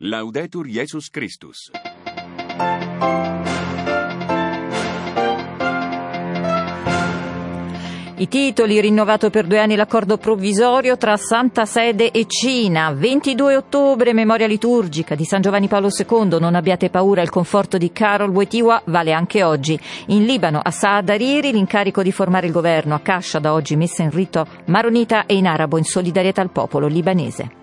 Laudetur Jesus Christus. I titoli: rinnovato per 2 anni l'accordo provvisorio tra Santa Sede e Cina. 22 ottobre, memoria liturgica di San Giovanni Paolo II. Non abbiate paura, il conforto di Karol Wojtyła vale anche oggi. In Libano, a Saad Hariri, l'incarico di formare il governo. A Kasha, da oggi messa in rito maronita e in arabo in solidarietà al popolo libanese.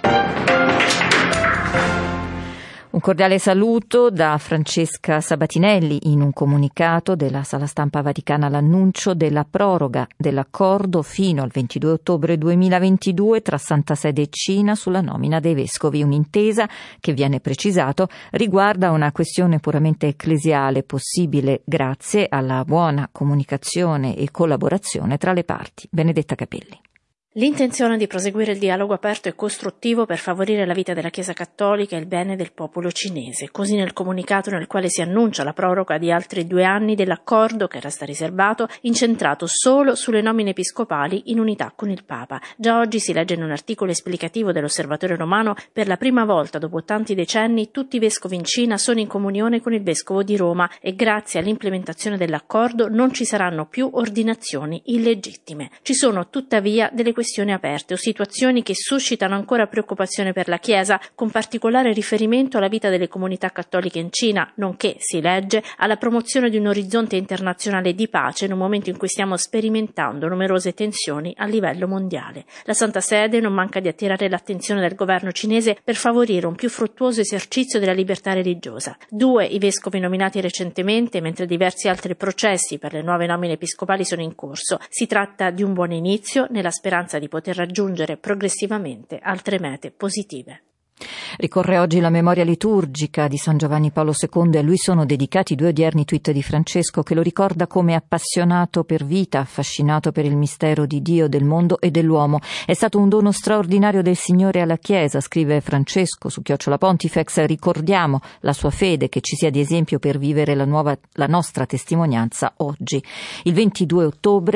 Un cordiale saluto da Francesca Sabatinelli. In un comunicato della Sala Stampa Vaticana l'annuncio della proroga dell'accordo fino al 22 ottobre 2022 tra Santa Sede e Cina sulla nomina dei vescovi. Un'intesa che, viene precisato, riguarda una questione puramente ecclesiale, possibile grazie alla buona comunicazione e collaborazione tra le parti. Benedetta Capelli. L'intenzione di proseguire il dialogo aperto e costruttivo per favorire la vita della Chiesa Cattolica e il bene del popolo cinese. Così nel comunicato, nel quale si annuncia la proroga di altri 2 anni dell'accordo che resta riservato, incentrato solo sulle nomine episcopali in unità con il Papa. Già oggi si legge in un articolo esplicativo dell'Osservatore Romano: per la prima volta dopo tanti decenni tutti i vescovi in Cina sono in comunione con il vescovo di Roma e grazie all'implementazione dell'accordo non ci saranno più ordinazioni illegittime. Ci sono tuttavia delle questioni aperte o situazioni che suscitano ancora preoccupazione per la Chiesa, con particolare riferimento alla vita delle comunità cattoliche in Cina, nonché, si legge, alla promozione di un orizzonte internazionale di pace in un momento in cui stiamo sperimentando numerose tensioni a livello mondiale. La Santa Sede non manca di attirare l'attenzione del governo cinese per favorire un più fruttuoso esercizio della libertà religiosa. 2 i vescovi nominati recentemente, mentre diversi altri processi per le nuove nomine episcopali sono in corso. Si tratta di un buon inizio nella speranza di poter raggiungere progressivamente altre mete positive. Ricorre oggi la memoria liturgica di San Giovanni Paolo II e a lui sono dedicati 2 odierni tweet di Francesco, che lo ricorda come appassionato per vita, affascinato per il mistero di Dio, del mondo e dell'uomo. È stato un dono straordinario del Signore alla Chiesa, scrive Francesco su @Pontifex. Ricordiamo la sua fede, che ci sia di esempio per vivere la nostra testimonianza oggi. Il 22 ottobre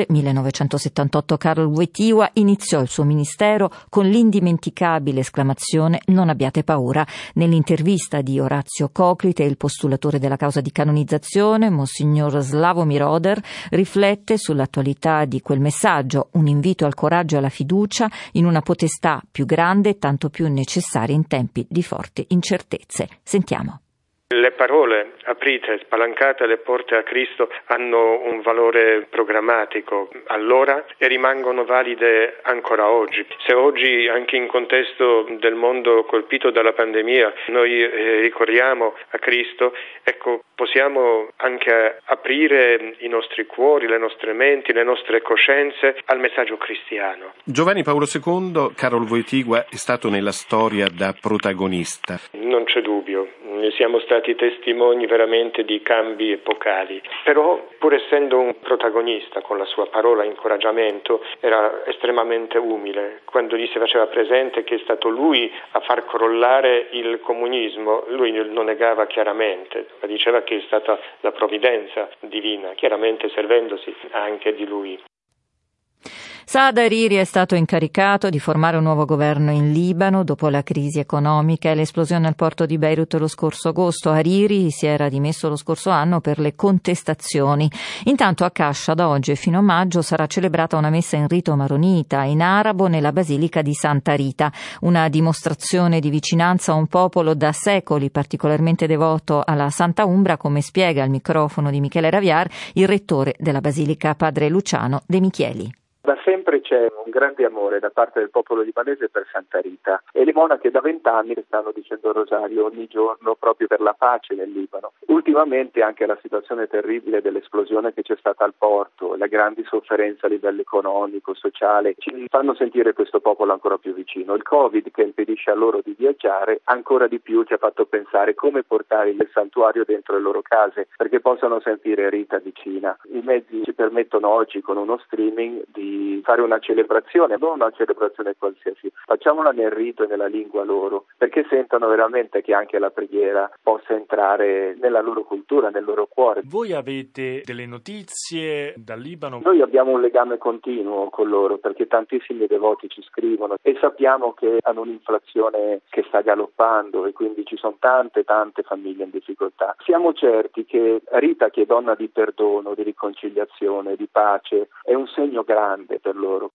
1978 Karol Wojtyła iniziò il suo ministero con l'indimenticabile esclamazione: non abbiate paura. Nell'intervista di Orazio Coclite, il postulatore della causa di canonizzazione, Monsignor Sławomir Oder, riflette sull'attualità di quel messaggio, un invito al coraggio e alla fiducia in una potestà più grande e tanto più necessaria in tempi di forti incertezze. Sentiamo. Le parole aprite, spalancate le porte a Cristo hanno un valore programmatico allora e rimangono valide ancora oggi. Se oggi, anche in contesto del mondo colpito dalla pandemia, noi ricorriamo a Cristo, ecco, possiamo anche aprire i nostri cuori, le nostre menti, le nostre coscienze al messaggio cristiano. Giovanni Paolo II, Karol Wojtyła, è stato nella storia da protagonista. Non c'è dubbio. Siamo stati testimoni veramente di cambi epocali, però pur essendo un protagonista con la sua parola incoraggiamento era estremamente umile. Quando gli si faceva presente che è stato lui a far crollare il comunismo, lui lo negava chiaramente, ma diceva che è stata la provvidenza divina, chiaramente servendosi anche di lui. Saad Hariri è stato incaricato di formare un nuovo governo in Libano dopo la crisi economica e l'esplosione al porto di Beirut lo scorso agosto. Hariri si era dimesso lo scorso anno per le contestazioni. Intanto a Kasha, da oggi e fino a maggio, sarà celebrata una messa in rito maronita in arabo nella Basilica di Santa Rita, una dimostrazione di vicinanza a un popolo da secoli particolarmente devoto alla Santa Umbra, come spiega al microfono di Michele Raviar il rettore della Basilica, padre Luciano De Michieli. Da sempre c'è un grande amore da parte del popolo libanese per Santa Rita e le monache da 20 anni stanno dicendo il rosario ogni giorno proprio per la pace nel Libano. Ultimamente anche la situazione terribile dell'esplosione che c'è stata al porto, la grandi sofferenza a livello economico, sociale, ci fanno sentire questo popolo ancora più vicino. Il Covid, che impedisce a loro di viaggiare, ancora di più ci ha fatto pensare come portare il santuario dentro le loro case perché possano sentire Rita vicina. I mezzi ci permettono oggi con uno streaming di fare una celebrazione, non una celebrazione qualsiasi, facciamola nel rito e nella lingua loro, perché sentono veramente che anche la preghiera possa entrare nella nella loro cultura, nel loro cuore. Voi avete delle notizie dal Libano? Noi abbiamo un legame continuo con loro perché tantissimi devoti ci scrivono e sappiamo che hanno un'inflazione che sta galoppando e quindi ci sono tante famiglie in difficoltà. Siamo certi che Rita, che è donna di perdono, di riconciliazione, di pace, è un segno grande per loro.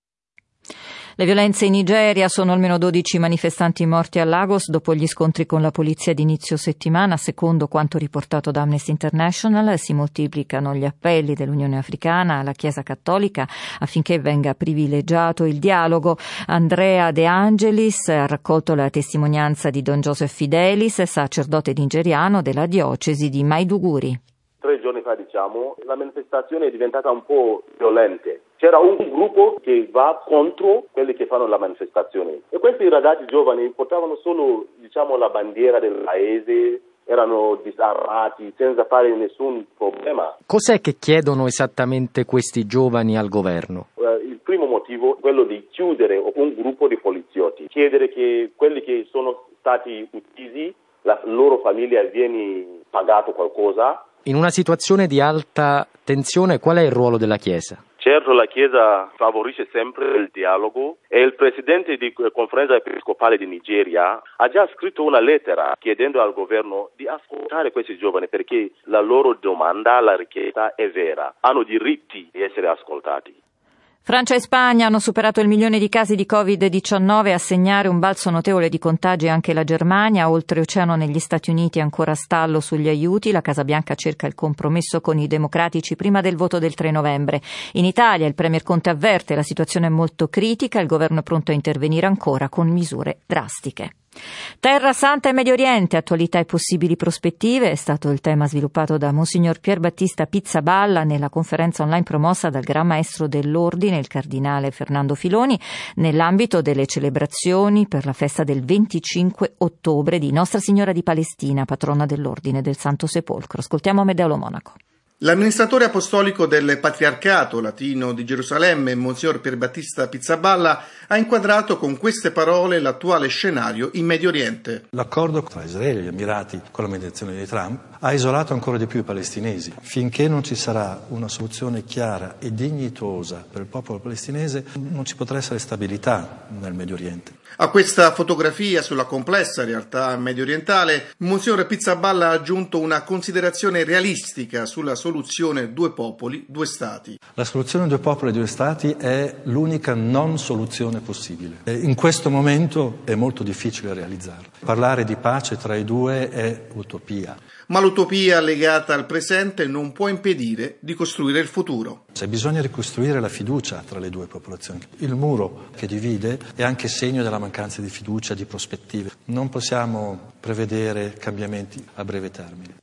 Le violenze in Nigeria, sono almeno 12 manifestanti morti a Lagos dopo gli scontri con la polizia di inizio settimana. Secondo quanto riportato da Amnesty International, si moltiplicano gli appelli dell'Unione Africana alla Chiesa Cattolica affinché venga privilegiato il dialogo. Andrea De Angelis ha raccolto la testimonianza di Don Joseph Fidelis, sacerdote nigeriano della diocesi di Maiduguri. 3 giorni fa, la manifestazione è diventata un po' violenta. C'era un gruppo che va contro quelli che fanno la manifestazione e questi ragazzi giovani portavano solo, la bandiera del paese, erano disarmati senza fare nessun problema. Cos'è che chiedono esattamente questi giovani al governo? Il primo motivo è quello di chiudere un gruppo di poliziotti, chiedere che quelli che sono stati uccisi, la loro famiglia viene pagato qualcosa. In una situazione di alta tensione, qual è il ruolo della Chiesa? Certo, la Chiesa favorisce sempre il dialogo e il presidente di Conferenza Episcopale di Nigeria ha già scritto una lettera chiedendo al governo di ascoltare questi giovani perché la loro domanda, la richiesta è vera. Hanno diritti di essere ascoltati. Francia e Spagna hanno superato il 1 milione di casi di Covid-19, a segnare un balzo notevole di contagi anche la Germania. Oltreoceano negli Stati Uniti è ancora stallo sugli aiuti. La Casa Bianca cerca il compromesso con i democratici prima del voto del 3 novembre. In Italia il premier Conte avverte: la situazione è molto critica, il governo è pronto a intervenire ancora con misure drastiche. Terra Santa e Medio Oriente, attualità e possibili prospettive, è stato il tema sviluppato da Monsignor Pier Battista Pizzaballa nella conferenza online promossa dal Gran Maestro dell'Ordine, il Cardinale Fernando Filoni, nell'ambito delle celebrazioni per la festa del 25 ottobre di Nostra Signora di Palestina, patrona dell'Ordine del Santo Sepolcro. Ascoltiamo Amedeo Monaco. L'amministratore apostolico del Patriarcato Latino di Gerusalemme, Monsignor Pier Battista Pizzaballa, ha inquadrato con queste parole l'attuale scenario in Medio Oriente. L'accordo tra Israele e gli Emirati con la mediazione di Trump ha isolato ancora di più i palestinesi. Finché non ci sarà una soluzione chiara e dignitosa per il popolo palestinese, non ci potrà essere stabilità nel Medio Oriente. A questa fotografia sulla complessa realtà mediorientale, Monsignor Pizzaballa ha aggiunto una considerazione realistica sulla soluzione 2 popoli, 2 stati. La soluzione 2 popoli, 2 stati è l'unica non soluzione possibile. In questo momento è molto difficile realizzarla. Parlare di pace tra i due è utopia. Ma l'utopia legata al presente non può impedire di costruire il futuro. Bisogna ricostruire la fiducia tra le 2 popolazioni. Il muro che divide è anche segno della mancanza di fiducia, di prospettive. Non possiamo prevedere cambiamenti a breve termine.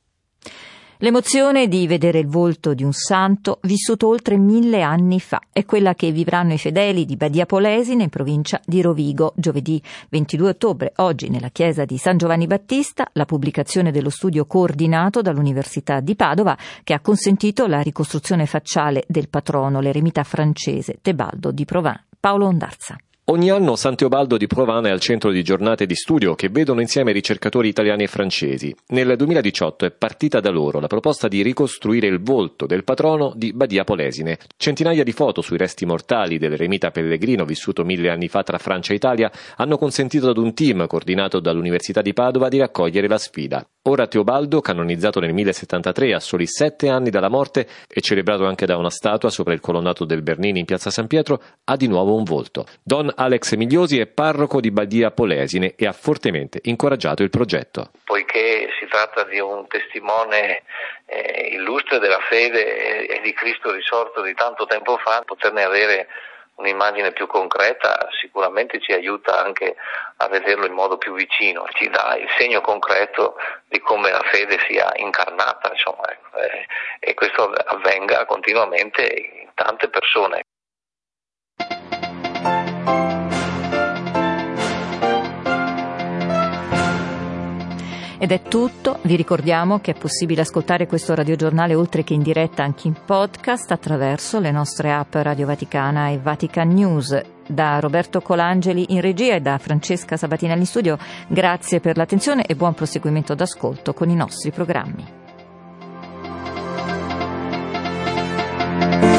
L'emozione di vedere il volto di un santo vissuto oltre 1000 anni fa è quella che vivranno i fedeli di Badia Polesine in provincia di Rovigo. Giovedì 22 ottobre, oggi nella chiesa di San Giovanni Battista, la pubblicazione dello studio coordinato dall'Università di Padova che ha consentito la ricostruzione facciale del patrono, l'eremita francese Tebaldo di Provins. Paolo Ondarza. Ogni anno San Teobaldo di Provins è al centro di giornate di studio che vedono insieme ricercatori italiani e francesi. Nel 2018 è partita da loro la proposta di ricostruire il volto del patrono di Badia Polesine. Centinaia di foto sui resti mortali dell'eremita pellegrino vissuto 1000 anni fa tra Francia e Italia hanno consentito ad un team coordinato dall'Università di Padova di raccogliere la sfida. Ora Teobaldo, canonizzato nel 1073 a soli 7 anni dalla morte e celebrato anche da una statua sopra il colonnato del Bernini in piazza San Pietro, ha di nuovo un volto. Don Alex Migliosi è parroco di Badia Polesine e ha fortemente incoraggiato il progetto. Poiché si tratta di un testimone illustre della fede e di Cristo risorto di tanto tempo fa, poterne avere un'immagine più concreta sicuramente ci aiuta anche a vederlo in modo più vicino, ci dà il segno concreto di come la fede sia incarnata, e questo avvenga continuamente in tante persone. Ed è tutto, vi ricordiamo che è possibile ascoltare questo radiogiornale oltre che in diretta anche in podcast attraverso le nostre app Radio Vaticana e Vatican News. Da Roberto Colangeli in regia e da Francesca Sabatina in studio, grazie per l'attenzione e buon proseguimento d'ascolto con i nostri programmi. Roma.